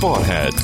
Sparhead.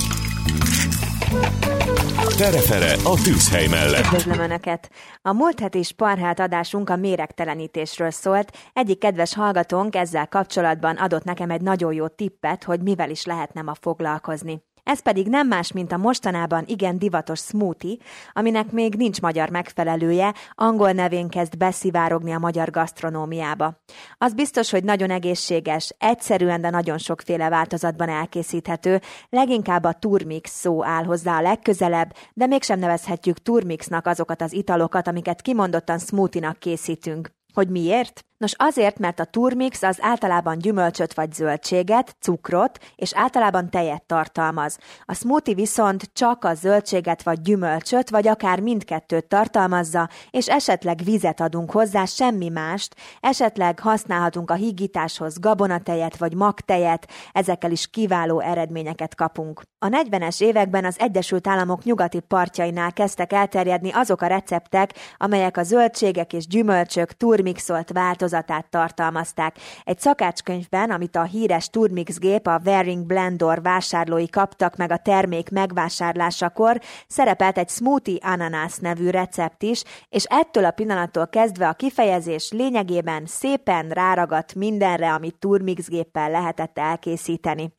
Tere-fere a tűzhely mellett. Üdvözlöm Önöket! A múlt heti Sparhead adásunk a méregtelenítésről szólt. Egyik kedves hallgatónk ezzel kapcsolatban adott nekem egy nagyon jó tippet, hogy mivel is lehetne ma foglalkozni. Ez pedig nem más, mint a mostanában igen divatos smoothie, aminek még nincs magyar megfelelője, angol nevén kezd beszivárogni a magyar gasztronómiába. Az biztos, hogy nagyon egészséges, egyszerűen, de nagyon sokféle változatban elkészíthető, leginkább a turmix szó áll hozzá a legközelebb, de mégsem nevezhetjük turmixnak azokat az italokat, amiket kimondottan smoothie-nak készítünk. Hogy miért? Nos, azért, mert a turmix az általában gyümölcsöt vagy zöldséget, cukrot és általában tejet tartalmaz. A smoothie viszont csak a zöldséget vagy gyümölcsöt, vagy akár mindkettőt tartalmazza, és esetleg vizet adunk hozzá, semmi mást, esetleg használhatunk a hígításhoz gabonatejet vagy magtejet, ezekkel is kiváló eredményeket kapunk. A 40-es években az Egyesült Államok nyugati partjainál kezdtek elterjedni azok a receptek, amelyek a zöldségek és gyümölcsök turmixolt változatát tartalmazták. Egy szakácskönyvben, amit a híres turmix gép, a Waring Blendor vásárlói kaptak meg a termék megvásárlásakor, szerepelt egy smoothie ananász nevű recept is, és ettől a pillanattól kezdve a kifejezés lényegében szépen ráragadt mindenre, amit turmix géppel lehetett elkészíteni.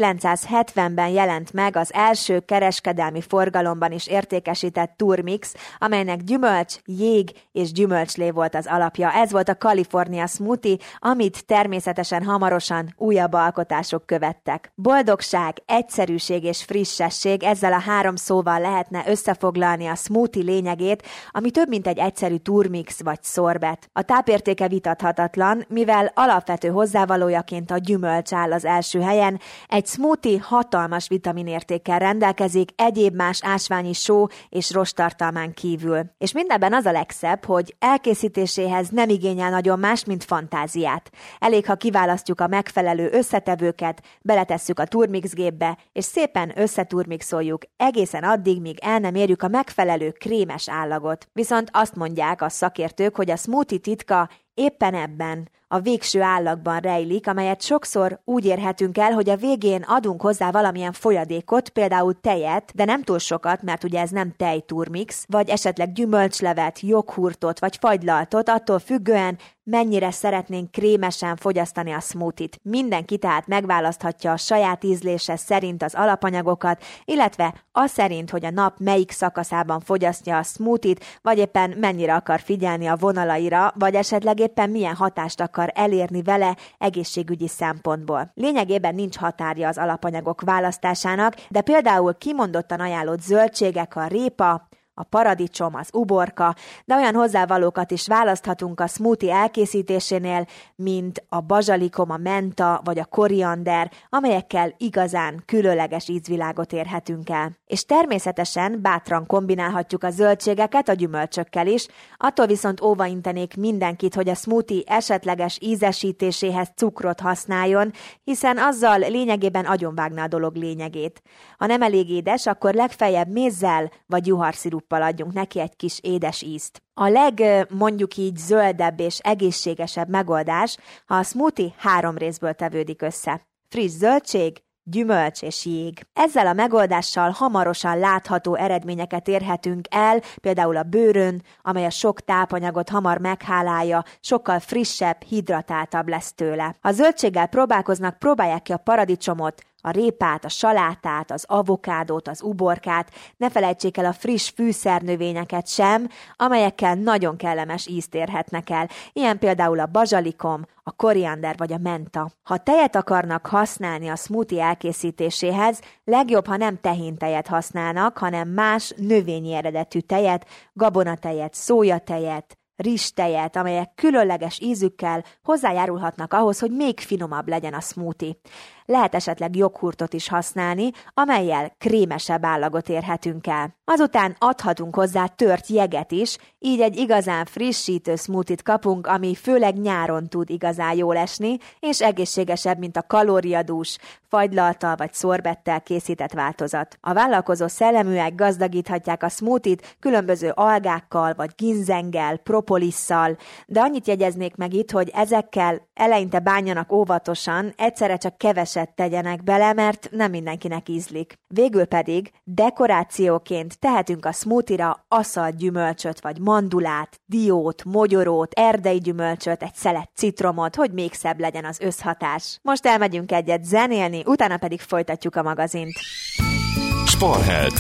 1970-ben jelent meg az első kereskedelmi forgalomban is értékesített turmix, amelynek gyümölcs, jég és gyümölcslé volt az alapja. Ez volt a California smoothie, amit természetesen hamarosan újabb alkotások követtek. Boldogság, egyszerűség és frissesség, ezzel a 3 szóval lehetne összefoglalni a smoothie lényegét, ami több mint egy egyszerű turmix vagy szorbet. A tápértéke vitathatatlan, mivel alapvető hozzávalójaként a gyümölcs áll az első helyen, egy smoothie hatalmas vitaminértékkel rendelkezik, egyéb más ásványi só és rosttartalmán kívül. És mindenben az a legszebb, hogy elkészítéséhez nem igényel nagyon más, mint fantáziát. Elég, ha kiválasztjuk a megfelelő összetevőket, beletesszük a turmix gépbe, és szépen összeturmixoljuk egészen addig, míg el nem érjük a megfelelő krémes állagot. Viszont azt mondják a szakértők, hogy a smoothie titka éppen ebben, a végső állagban rejlik, amelyet sokszor úgy érhetünk el, hogy a végén adunk hozzá valamilyen folyadékot, például tejet, de nem túl sokat, mert ugye ez nem tejturmix, vagy esetleg gyümölcslevet, joghurtot vagy fagylaltot, attól függően, mennyire szeretnénk krémesen fogyasztani a smoothie-t. Mindenki tehát megválaszthatja a saját ízlése szerint az alapanyagokat, illetve az szerint, hogy a nap melyik szakaszában fogyasztja a smoothie-t, vagy éppen mennyire akar figyelni a vonalaira, vagy esetleg éppen milyen hatást akar elérni vele egészségügyi szempontból. Lényegében nincs határja az alapanyagok választásának, de például kimondottan ajánlott zöldségek a répa, a paradicsom, az uborka, de olyan hozzávalókat is választhatunk a smoothie elkészítésénél, mint a bazsalikom, a menta vagy a koriander, amelyekkel igazán különleges ízvilágot érhetünk el. És természetesen bátran kombinálhatjuk a zöldségeket a gyümölcsökkel is, attól viszont óvaintenék mindenkit, hogy a smoothie esetleges ízesítéséhez cukrot használjon, hiszen azzal lényegében agyonvágná a dolog lényegét. Ha nem elég édes, akkor legfeljebb mézzel vagy juharsziruppal adjunk neki egy kis édes ízt. A mondjuk így zöldebb és egészségesebb megoldás, ha a smoothie 3 részből tevődik össze. Friss zöldség, gyümölcs és jég. Ezzel a megoldással hamarosan látható eredményeket érhetünk el, például a bőrön, amely a sok tápanyagot hamar meghálálja, sokkal frissebb, hidratáltabb lesz tőle. Ha zöldséggel próbálkoznak, próbálják ki a paradicsomot, a répát, a salátát, az avokádót, az uborkát, ne felejtsék el a friss fűszernövényeket sem, amelyekkel nagyon kellemes ízt érhetnek el. Ilyen például a bazsalikom, a koriander vagy a menta. Ha tejet akarnak használni a smoothie elkészítéséhez, legjobb, ha nem tehéntejet használnak, hanem más növényi eredetű tejet, gabonatejet, szójatejet, rizstejet, amelyek különleges ízükkel hozzájárulhatnak ahhoz, hogy még finomabb legyen a smoothie. Lehet esetleg joghurtot is használni, amellyel krémesebb állagot érhetünk el. Azután adhatunk hozzá tört jeget is, így egy igazán frissítő smoothie-t kapunk, ami főleg nyáron tud igazán jól esni, és egészségesebb, mint a kalóriadús, fagylalttal vagy szorbettel készített változat. A vállalkozó szelleműek gazdagíthatják a smoothie-t különböző algákkal vagy ginzenggel, propolisszal, de annyit jegyeznék meg itt, hogy ezekkel eleinte bánjanak óvatosan, egyszerre csak kevesebb keveset tegyenek bele, mert nem mindenkinek ízlik. Végül pedig dekorációként tehetünk a smoothie-ra aszalt gyümölcsöt, vagy mandulát, diót, mogyorót, erdei gyümölcsöt, egy szelet citromot, hogy még szebb legyen az összhatás. Most elmegyünk egyet zenélni, utána pedig folytatjuk a magazint. Sparheld.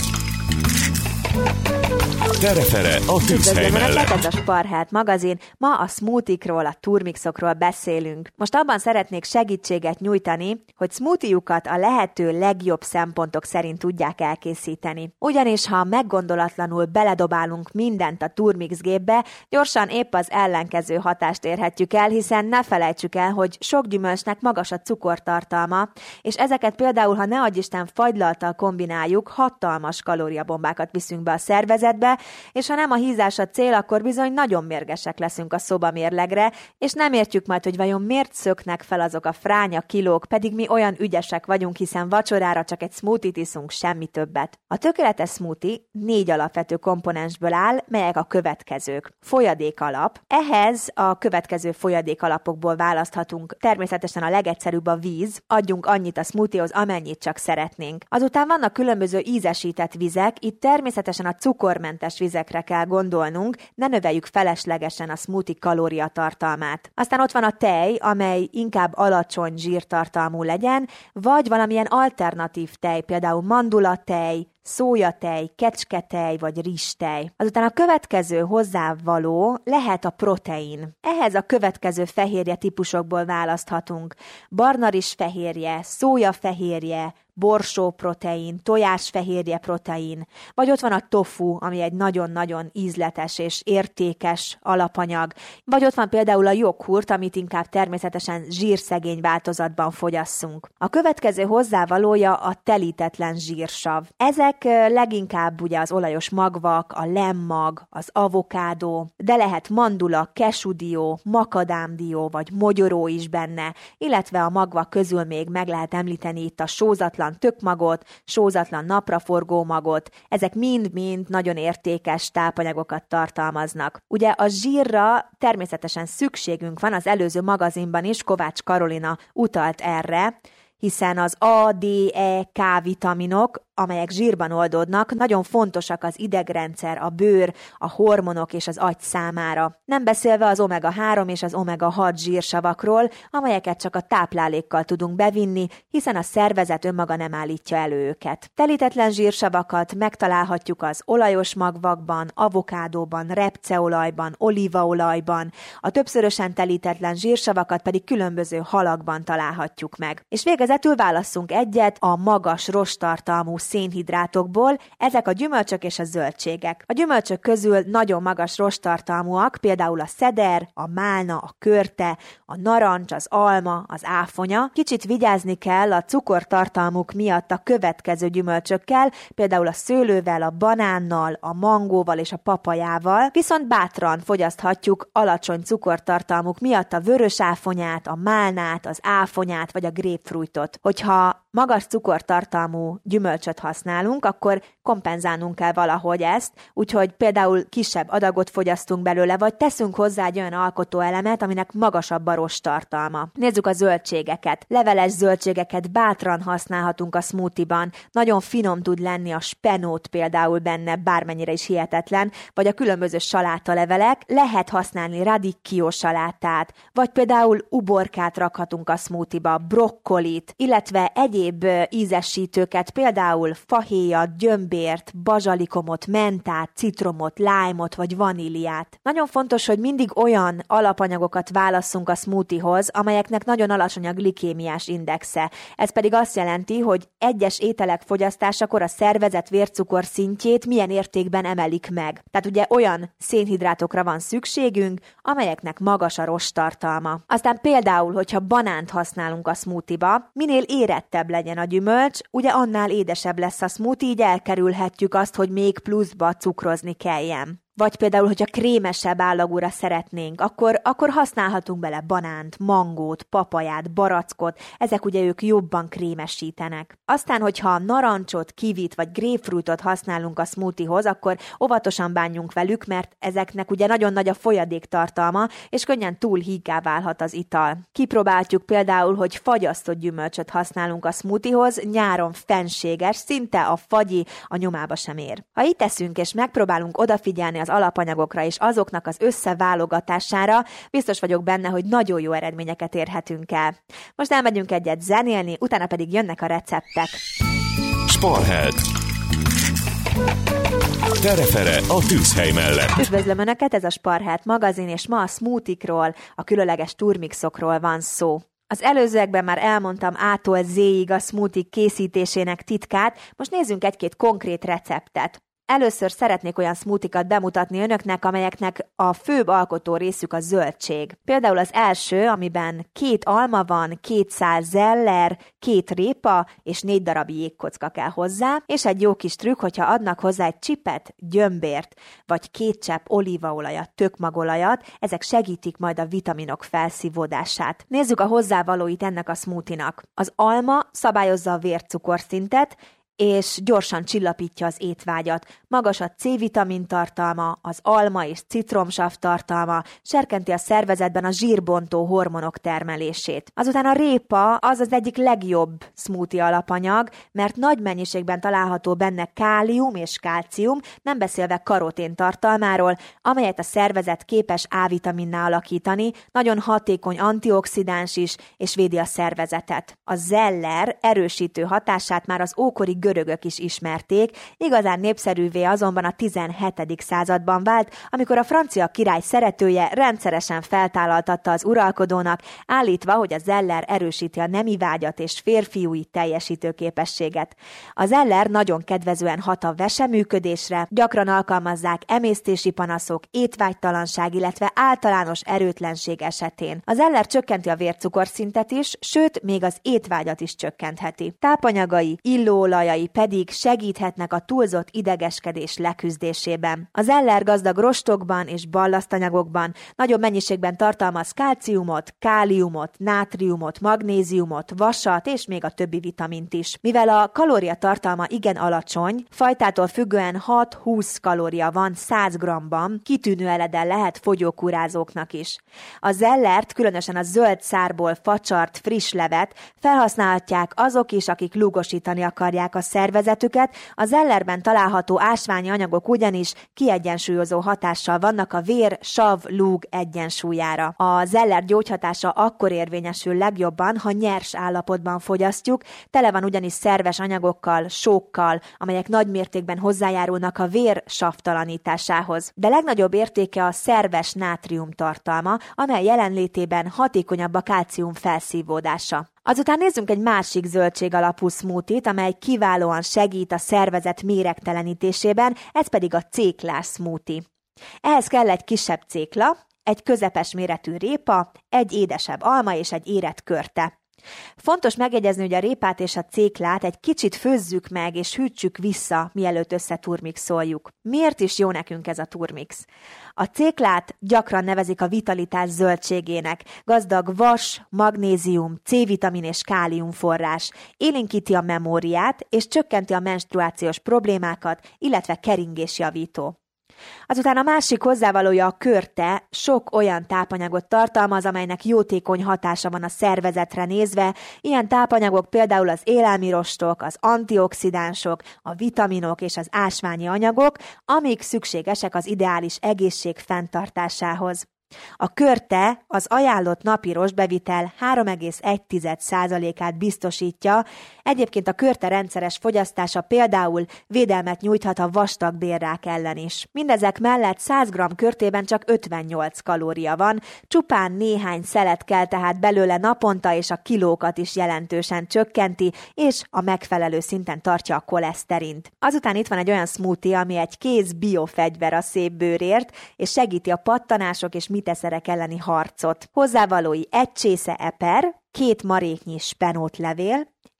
Terefere a tűzhely mellett. Ez a Sparheld magazin. Ma a smoothie-król, a turmixokról beszélünk. Most abban szeretnék segítséget nyújtani, hogy smoothie-jukat a lehető legjobb szempontok szerint tudják elkészíteni. Ugyanis, ha meggondolatlanul beledobálunk mindent a turmix gépbe, gyorsan épp az ellenkező hatást érhetjük el, hiszen ne felejtsük el, hogy sok gyümölcsnek magas a cukortartalma, és ezeket például, ha ne adj Isten fagylalttal kombináljuk, hatalmas kalóriabombákat viszünk be a szervezetbe, és ha nem a hízás a cél, akkor bizony nagyon mérgesek leszünk a szobamérlegre, és nem értjük majd, hogy vajon miért szöknek fel azok a fránya kilók, pedig mi olyan ügyesek vagyunk, hiszen vacsorára csak egy smoothie-t iszunk, semmi többet. A tökéletes smoothie 4 alapvető komponensből áll, melyek a következők. Folyadékalap. Ehhez a következő folyadékalapokból választhatunk. Természetesen a legegyszerűbb a víz. Adjunk annyit a smoothiehoz, amennyit csak szeretnénk. Azután vannak különböző ízesített vizek, itt természetesen a cukormentes vizekre kell gondolnunk, ne növeljük feleslegesen a smoothie kalóriatartalmát. Aztán ott van a tej, amely inkább alacsony zsírtartalmú legyen, vagy valamilyen alternatív tej, például mandulatej, szójatej, kecsketej vagy rizstej. Azután a következő hozzávaló lehet a protein. Ehhez a következő fehérje típusokból választhatunk. Barnarizs fehérje, szójafehérje, borsóprotein, tojásfehérje protein, vagy ott van a tofu, ami egy nagyon-nagyon ízletes és értékes alapanyag, vagy ott van például a joghurt, amit inkább természetesen zsírszegény változatban fogyasszunk. A következő hozzávalója a telítetlen zsírsav. Ezek leginkább ugye az olajos magvak, a lemmag, az avokádó, de lehet mandula, kesudió, makadámdió vagy mogyoró is benne, illetve a magvak közül még meg lehet említeni itt a sózatlan tökmagot, sózatlan napraforgó magot, ezek mind-mind nagyon értékes tápanyagokat tartalmaznak. Ugye a zsírra természetesen szükségünk van, az előző magazinban is Kovács Karolina utalt erre, hiszen az A, D, E, K vitaminok, amelyek zsírban oldódnak, nagyon fontosak az idegrendszer, a bőr, a hormonok és az agy számára. Nem beszélve az omega-3 és az omega-6 zsírsavakról, amelyeket csak a táplálékkal tudunk bevinni, hiszen a szervezet önmaga nem állítja elő őket. Telítetlen zsírsavakat megtalálhatjuk az olajos magvakban, avokádóban, repceolajban, olívaolajban, a többszörösen telítetlen zsírsavakat pedig különböző halakban találhatjuk meg. És végezetül válasszunk egyet a magas rosttartalmú szénhidrátokból, ezek a gyümölcsök és a zöldségek. A gyümölcsök közül nagyon magas rosttartalmúak, például a szeder, a málna, a körte, a narancs, az alma, az áfonya. Kicsit vigyázni kell a cukortartalmuk miatt a következő gyümölcsökkel, például a szőlővel, a banánnal, a mangóval és a papajával, viszont bátran fogyaszthatjuk alacsony cukortartalmuk miatt a vörös áfonyát, a málnát, az áfonyát vagy a grapefruitot. Hogyha magas cukortartalmú gyümölcsöt használunk, akkor kompenzálnunk kell valahogy ezt, úgyhogy például kisebb adagot fogyasztunk belőle, vagy teszünk hozzá egy olyan alkotóelemet, aminek magasabb a rosttartalma. Nézzük a zöldségeket. Leveles zöldségeket bátran használhatunk a smoothie-ban. Nagyon finom tud lenni a spenót például benne, bármennyire is hihetetlen, vagy a különböző salátalevelek. Lehet használni radicchio salátát, vagy például uborkát rakhatunk a smoothie-ba, brokkolit, illetve egyéb ízesítőket, például fahéjat, gyömbért, bazsalikomot, mentát, citromot, lájmot vagy vaníliát. Nagyon fontos, hogy mindig olyan alapanyagokat válasszunk a smoothiehoz, amelyeknek nagyon alacsony a glikémiás indexe. Ez pedig azt jelenti, hogy egyes ételek fogyasztásakor a szervezet vércukor szintjét milyen értékben emelik meg. Tehát ugye olyan szénhidrátokra van szükségünk, amelyeknek magas a rosttartalma. Aztán például, hogyha banánt használunk a smoothie-ba, minél érettebb legyen a gyümölcs, ugye annál édesebb lesz a smoothie, így elkerülhetjük azt, hogy még pluszba cukrozni kelljen. Vagy például, hogyha krémesebb állagúra szeretnénk, akkor használhatunk bele banánt, mangót, papaját, barackot, ezek ugye ők jobban krémesítenek. Aztán, hogyha narancsot, kivit vagy grapefruitot használunk a smoothiehoz, akkor óvatosan bánjunk velük, mert ezeknek ugye nagyon nagy a folyadéktartalma, és könnyen túl híggá válhat az ital. Kipróbáljuk például, hogy fagyasztott gyümölcsöt használunk a smoothiehoz, nyáron fenséges, szinte a fagyi a nyomába sem ér. Ha így teszünk és megpróbálunk odafigyelni az alapanyagokra és azoknak az összeválogatására, biztos vagyok benne, hogy nagyon jó eredményeket érhetünk el. Most elmegyünk egyet zenélni, utána pedig jönnek a receptek. Sparheld. Terefere a tűzhely mellett. Üdvözlöm Önöket, ez a Sparheld magazin, és ma a smoothie-król, a különleges turmixokról van szó. Az előzőekben már elmondtam A-tól Z-ig a smoothie készítésének titkát, most nézzünk egy-két konkrét receptet. Először szeretnék olyan smoothie-kat bemutatni önöknek, amelyeknek a főbb alkotó részük a zöldség. Például az első, amiben 2 alma van, 200 zeller, 2 répa és 4 darab jégkocka kell hozzá, és egy jó kis trükk, hogyha adnak hozzá egy csipet gyömbért, vagy 2 csepp olívaolajat, tökmagolajat, ezek segítik majd a vitaminok felszívódását. Nézzük a hozzávalóit ennek a smoothie-nak. Az alma szabályozza a vércukorszintet, és gyorsan csillapítja az étvágyat. Magas a C-vitamin tartalma, az alma és citromsav tartalma, serkenti a szervezetben a zsírbontó hormonok termelését. Azután a répa az egyik legjobb smoothie alapanyag, mert nagy mennyiségben található benne kálium és kálcium, nem beszélve karotén tartalmáról, amelyet a szervezet képes A-vitaminná alakítani, nagyon hatékony antioxidáns is, és védi a szervezetet. A zeller erősítő hatását már az ókori görögök is ismerték, igazán népszerűvé azonban a 17. században vált, amikor a francia király szeretője rendszeresen feltállaltatta az uralkodónak, állítva, hogy a zeller erősíti a nemi vágyat és férfiúi teljesítőképességet. A zeller nagyon kedvezően hat a veseműködésre, gyakran alkalmazzák emésztési panaszok, étvágytalanság, illetve általános erőtlenség esetén. A zeller csökkenti a vércukorszintet is, sőt, még az étvágyat is csökkentheti. Tápanyagai, illóolajai pedig segíthetnek a túlzott idegeskedés leküzdésében. Az zeller gazdag rostokban és ballasztanyagokban nagyobb mennyiségben tartalmaz kálciumot, káliumot, nátriumot, magnéziumot, vasat és még a többi vitamint is. Mivel a kalóriatartalma igen alacsony, fajtától függően 6-20 kalória van 100 g-ban, kitűnő eledel lehet fogyókúrázóknak is. A zellert, különösen a zöld szárból facsart friss levet felhasználhatják azok is, akik lúgosítani akarják a szervezetüket, a zellerben található ásványi anyagok ugyanis kiegyensúlyozó hatással vannak a vér-sav-lúg egyensúlyára. A zeller gyógyhatása akkor érvényesül legjobban, ha nyers állapotban fogyasztjuk, tele van ugyanis szerves anyagokkal, sókkal, amelyek nagy mértékben hozzájárulnak a vér savtalanításához. De legnagyobb értéke a szerves nátrium tartalma, amely jelenlétében hatékonyabb a kálcium felszívódása. Azután nézzünk egy másik zöldség alapú smoothie-t, amely kiválóan segít a szervezet méregtelenítésében, ez pedig a céklás smoothie. Ehhez kell egy kisebb cékla, egy közepes méretű répa, egy édesebb alma és egy érett körte. Fontos megjegyezni, hogy a répát és a céklát egy kicsit főzzük meg és hűtsük vissza, mielőtt összeturmixoljuk. Miért is jó nekünk ez a turmix? A céklát gyakran nevezik a vitalitás zöldségének, gazdag vas, magnézium, C-vitamin és kálium forrás, élénkíti a memóriát és csökkenti a menstruációs problémákat, illetve keringésjavító. Azután a másik hozzávalója a körte, sok olyan tápanyagot tartalmaz, amelynek jótékony hatása van a szervezetre nézve. Ilyen tápanyagok például az élelmirostok, az antioxidánsok, a vitaminok és az ásványi anyagok, amik szükségesek az ideális egészség fenntartásához. A körte az ajánlott napi rostbevitel 3,1%-át biztosítja, egyébként a körte rendszeres fogyasztása például védelmet nyújthat a vastagbélrák ellen is. Mindezek mellett 100 g körtében csak 58 kalória van, csupán néhány szelet kell tehát belőle naponta, és a kilókat is jelentősen csökkenti, és a megfelelő szinten tartja a koleszterint. Azután itt van egy olyan smoothie, ami egy kéz biofegyver a szép bőrért, és segíti a pattanások és miteszerek elleni harcot. Hozzávalói 1 csésze eper, 2 maréknyi spenótlevél,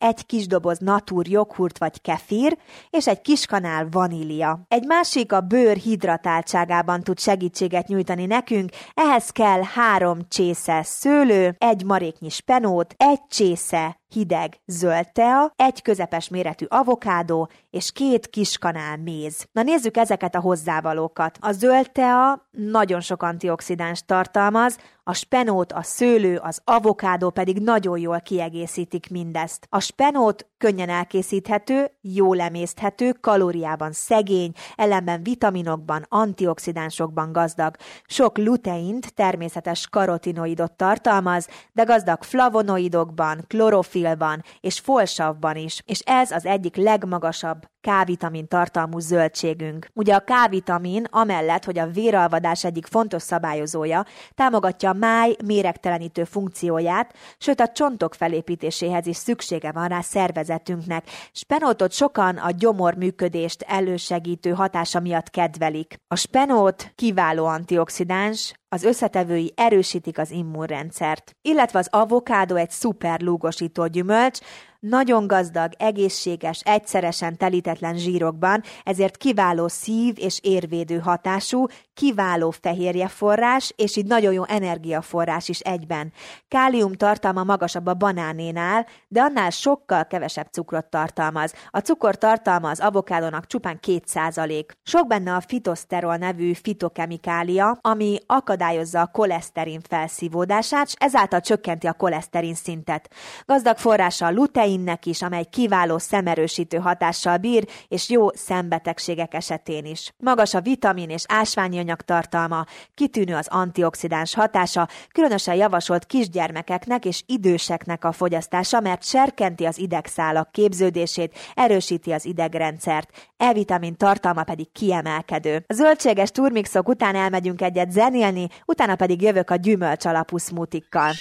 egy kis doboz natur joghurt vagy kefir, és egy kis kanál vanília. Egy másik a bőr hidratáltságában tud segítséget nyújtani nekünk, ehhez kell 3 csésze szőlő, 1 maréknyi spenót, 1 csésze hideg zöld tea, 1 közepes méretű avokádó és 2 kis kanál méz. Na nézzük ezeket a hozzávalókat. A zöld tea nagyon sok antioxidáns tartalmaz, a spenót, a szőlő, az avokádó pedig nagyon jól kiegészítik mindezt. A spenót könnyen elkészíthető, jól emészthető, kalóriában szegény, ellenben vitaminokban, antioxidánsokban gazdag. Sok luteint, természetes karotinoidot tartalmaz, de gazdag flavonoidokban, klorofilban és folsavban is, és ez az egyik legmagasabb K-vitamin tartalmú zöldségünk. Ugye a K-vitamin amellett, hogy a véralvadás egyik fontos szabályozója, támogatja a máj méregtelenítő funkcióját, sőt a csontok felépítéséhez is szüksége van rá szervezetünknek. Spenótot sokan a gyomor működést elősegítő hatása miatt kedvelik. A spenót kiváló antioxidáns, az összetevői erősítik az immunrendszert. Illetve az avokádó egy szuper lúgosító gyümölcs, nagyon gazdag, egészséges, egyszeresen telítetlen zsírokban, ezért kiváló szív- és érvédő hatású, kiváló fehérjeforrás, és így nagyon jó energiaforrás is egyben. Kálium tartalma magasabb a banánénál, de annál sokkal kevesebb cukrot tartalmaz. A cukortartalma az avokádónak csupán 2%. Sok benne a fitoszterol nevű fitokemikália, ami akadályozza a koleszterin felszívódását, és ezáltal csökkenti a koleszterin szintet. Gazdag forrása a luteinnek is, amely kiváló szemerősítő hatással bír, és jó szembetegségek esetén is. Magas a vitamin és ásványi anyag tartalma, kitűnő az antioxidáns hatása, különösen javasolt kisgyermekeknek és időseknek a fogyasztása, mert serkenti az idegszálak képződését, erősíti az idegrendszert. E-vitamin tartalma pedig kiemelkedő. A zöldséges turmixok után elmegyünk egyet zenélni, utána pedig jövök a gyümölcs alapú smoothie-kkal.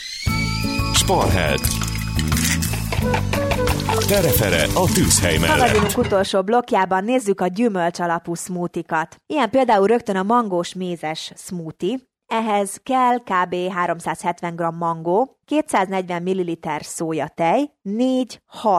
Sportheld. Terefere a tűzhely mellett. Magazinunk utolsó blokkjában nézzük a gyümölcs alapú smoothie-kat. Ilyen például rögtön a mangós mézes smoothie. Ehhez kell kb. 370 g mangó, 240 ml szójatej, 4-6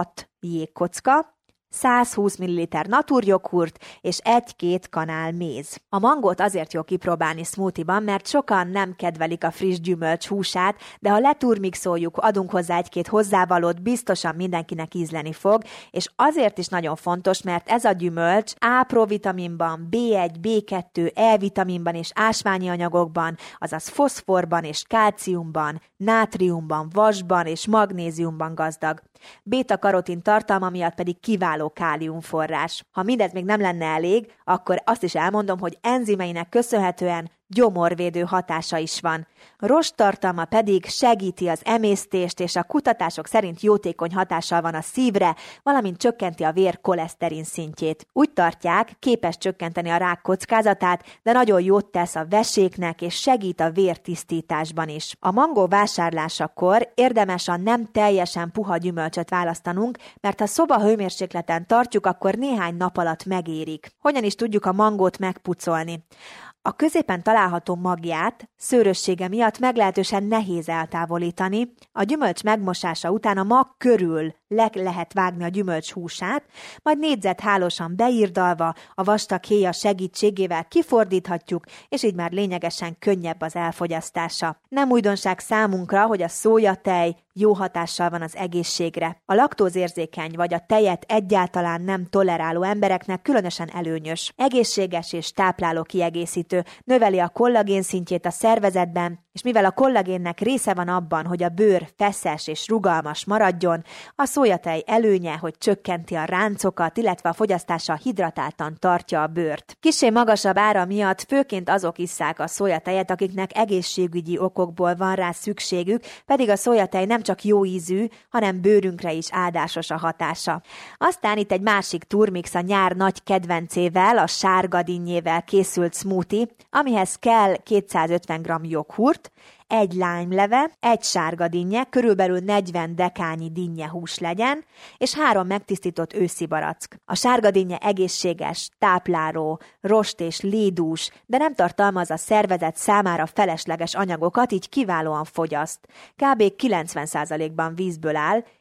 jégkocka, 120 ml naturjoghurt és 1-2 kanál méz. A mangót azért jó kipróbálni smoothie-ban, mert sokan nem kedvelik a friss gyümölcs húsát, de ha leturmixoljuk, adunk hozzá 1-2 hozzávalót, biztosan mindenkinek ízleni fog, és azért is nagyon fontos, mert ez a gyümölcs A provitaminban, B1, B2, E-vitaminban és ásványi anyagokban, azaz foszforban és kálciumban, nátriumban, vasban és magnéziumban gazdag. Béta-karotin tartalma miatt pedig kiváló káliumforrás. Ha mindez még nem lenne elég, akkor azt is elmondom, hogy enzimeinek köszönhetően gyomorvédő hatása is van. Rost tartalma pedig segíti az emésztést, és a kutatások szerint jótékony hatással van a szívre, valamint csökkenti a vér koleszterin szintjét. Úgy tartják, képes csökkenteni a rák kockázatát, de nagyon jót tesz a veséknek, és segít a vértisztításban is. A mangó vásárlásakor érdemes a nem teljesen puha gyümölcsöt választanunk, mert ha szobahőmérsékleten tartjuk, akkor néhány nap alatt megérik. Hogyan is tudjuk a mangót megpucolni? A középen található magját szőrössége miatt meglehetősen nehéz eltávolítani. A gyümölcs megmosása után a mag körül lehet vágni a gyümölcs húsát, majd négyzethálósan beírdalva a vastag héja segítségével kifordíthatjuk, és így már lényegesen könnyebb az elfogyasztása. Nem újdonság számunkra, hogy a szójatej jó hatással van az egészségre. A laktózérzékeny vagy a tejet egyáltalán nem toleráló embereknek különösen előnyös. Egészséges és tápláló kiegészítő, növeli a kollagén szintjét a szervezetben, és mivel a kollagénnek része van abban, hogy a bőr feszes és rugalmas maradjon, a szójatej előnye, hogy csökkenti a ráncokat, illetve a fogyasztása hidratáltan tartja a bőrt. Kissé magasabb ára miatt főként azok isszák a szójatejet, akiknek egészségügyi okokból van rá szükségük, pedig a szójatej nem csak jó ízű, hanem bőrünkre is áldásos a hatása. Aztán itt egy másik turmix a nyár nagy kedvencével, a sárga dinnyével készült smoothie, amihez kell 250 g joghurt, egy lájmleve, egy sárga dinnye, körülbelül 40 dekányi dinnyehús legyen, és 3 megtisztított őszi barack. A sárga dinnye egészséges, tápláló, rost és lédús, de nem tartalmaz a szervezet számára felesleges anyagokat, így kiválóan fogyaszt. Kb. 90%-ban vízből áll,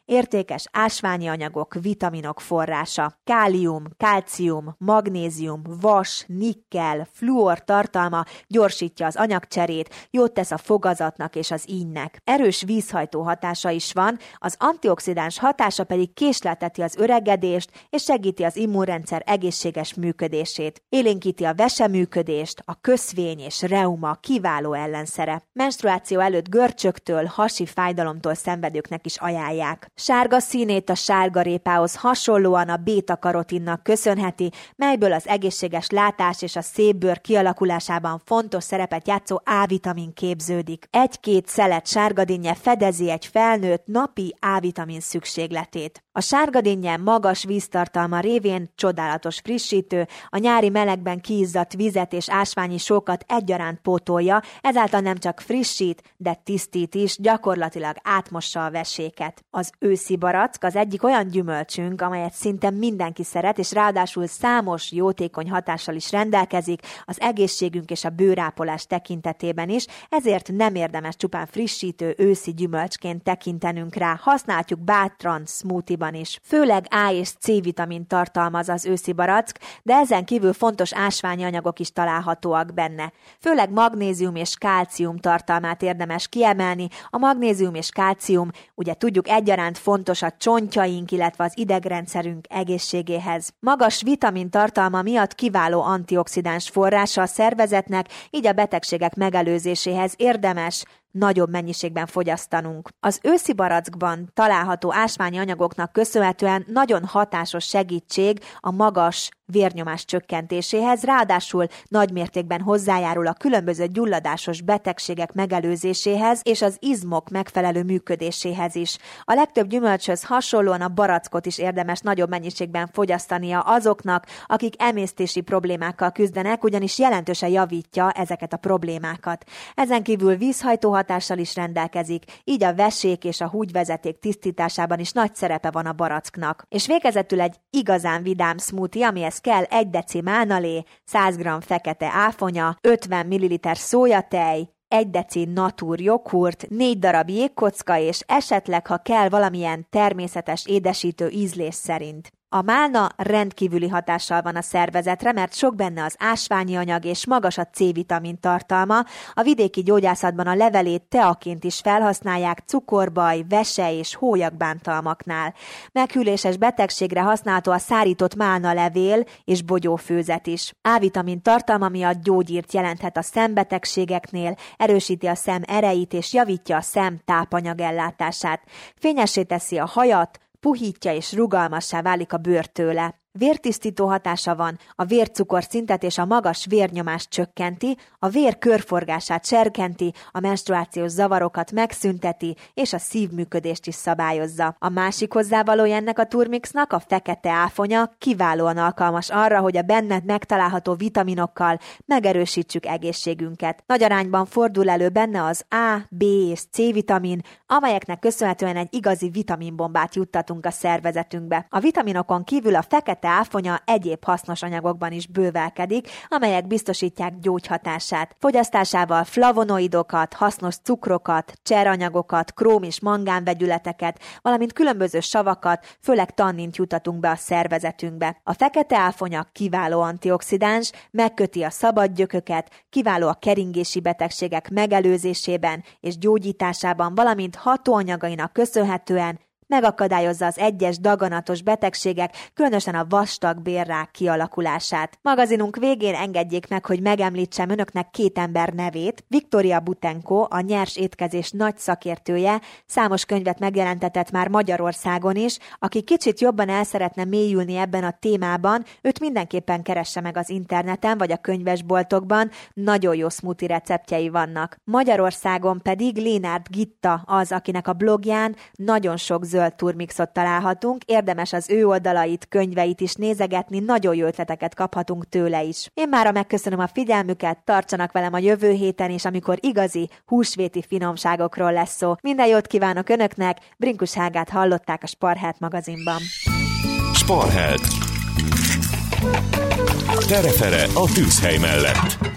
értékes ásványi anyagok, vitaminok forrása. Kálium, kalcium, magnézium, vas, nikkel, fluor tartalma gyorsítja az anyagcserét, jót tesz a fogazatnak és az ínynek. Erős vízhajtó hatása is van, az antioxidáns hatása pedig késlelteti az öregedést és segíti az immunrendszer egészséges működését. Élénkíti a veseműködést, a köszvény és reuma kiváló ellenszere. Menstruáció előtt görcsöktől, hasi fájdalomtól szenvedőknek is ajánlják. Sárga színét a sárgarépához hasonlóan a béta-karotinnak köszönheti, melyből az egészséges látás és a szép bőr kialakulásában fontos szerepet játszó A-vitamin képződik. 1-2 szelet sárgadinnye fedezi egy felnőtt napi A-vitamin szükségletét. A sárgadinnye magas víztartalma révén csodálatos frissítő, a nyári melegben kiizzadt vizet és ásványi sókat egyaránt pótolja, ezáltal nem csak frissít, de tisztít is, gyakorlatilag átmossa a veséket. Az őszi barack az egyik olyan gyümölcsünk, amelyet szinte mindenki szeret, és ráadásul számos jótékony hatással is rendelkezik az egészségünk és a bőrápolás tekintetében is, ezért nem érdemes csupán frissítő őszi gyümölcsként tekintenünk rá, használjuk bátran smoothie-ban is. Főleg A és C-vitamin tartalmaz az őszi barack, de ezen kívül fontos ásványi anyagok is találhatóak benne. Főleg magnézium és kálcium tartalmát érdemes kiemelni. A magnézium és kálcium, ugye tudjuk, egyaránt fontos a csontjaink, illetve az idegrendszerünk egészségéhez. Magas vitamin tartalma miatt kiváló antioxidáns forrása a szervezetnek, így a betegségek megelőzéséhez érdemes nagyobb mennyiségben fogyasztanunk. Az őszi barackban található ásványi anyagoknak köszönhetően nagyon hatásos segítség a magas vérnyomás csökkentéséhez, ráadásul nagy mértékben hozzájárul a különböző gyulladásos betegségek megelőzéséhez és az izmok megfelelő működéséhez is. A legtöbb gyümölcshöz hasonlóan a barackot is érdemes nagyobb mennyiségben fogyasztania azoknak, akik emésztési problémákkal küzdenek, ugyanis jelentősen javítja ezeket a problémákat. Ezen kívül vízhajtó hatással is rendelkezik, így a vesék és a húgyvezeték tisztításában is nagy szerepe van a baracknak. És végezetül egy igazán vidám smoothie, amihez kell 1 deci málnalé, 100 g fekete áfonya, 50 ml szójatej, 1 deci natúr joghurt, 4 darab jégkocka, és esetleg, ha kell, valamilyen természetes édesítő ízlés szerint. A málna rendkívüli hatással van a szervezetre, mert sok benne az ásványi anyag és magas a C-vitamin tartalma. A vidéki gyógyászatban a levelét teaként is felhasználják cukorbaj, vese és hólyagbántalmaknál. Meghűléses betegségre használható a szárított málnalevél és bogyófőzet is. A-vitamin tartalma miatt gyógyírt jelenthet a szembetegségeknél, erősíti a szem erejét és javítja a szem tápanyagellátását. Fényessé teszi a hajat, puhítja és rugalmassá válik a bőr tőle. Vértisztító hatása van, a vércukorszintet és a magas vérnyomást csökkenti, a vér körforgását serkenti, a menstruációs zavarokat megszünteti, és a szívműködést is szabályozza. A másik hozzávalója ennek a turmixnak, a fekete áfonya, kiválóan alkalmas arra, hogy a benne megtalálható vitaminokkal megerősítsük egészségünket. Nagy arányban fordul elő benne az A, B és C vitamin, amelyeknek köszönhetően egy igazi vitaminbombát juttatunk a szervezetünkbe. A vitaminokon kívül a fekete áfonya egyéb hasznos anyagokban is bővelkedik, amelyek biztosítják gyógyhatását. Fogyasztásával flavonoidokat, hasznos cukrokat, cseranyagokat, króm és mangánvegyületeket, valamint különböző savakat, főleg tannint juttatunk be a szervezetünkbe. A fekete áfonya kiváló antioxidáns, megköti a szabad gyököket, kiváló a keringési betegségek megelőzésében és gyógyításában, valamint hatóanyagainak köszönhetően megakadályozza az egyes daganatos betegségek, különösen a vastag bélrák kialakulását. Magazinunk végén engedjék meg, hogy megemlítsem önöknek 2 ember nevét. Viktória Butenko, a nyers étkezés nagy szakértője, számos könyvet megjelentetett már Magyarországon is. Aki kicsit jobban el szeretne mélyülni ebben a témában, őt mindenképpen keresse meg az interneten vagy a könyvesboltokban, nagyon jó smoothie receptjei vannak. Magyarországon pedig Lénárd Gitta az, akinek a blogján nagyon sok zöld turmixot találhatunk, érdemes az ő oldalait, könyveit is nézegetni, nagyon jó ötleteket kaphatunk tőle is. Én mára megköszönöm a figyelmüket, tartsanak velem a jövő héten is, amikor igazi húsvéti finomságokról lesz szó. Minden jót kívánok önöknek, Brinkus Hágát hallották a Sparhelt magazinban. Sparhelt. Terefere a tűzhely mellett.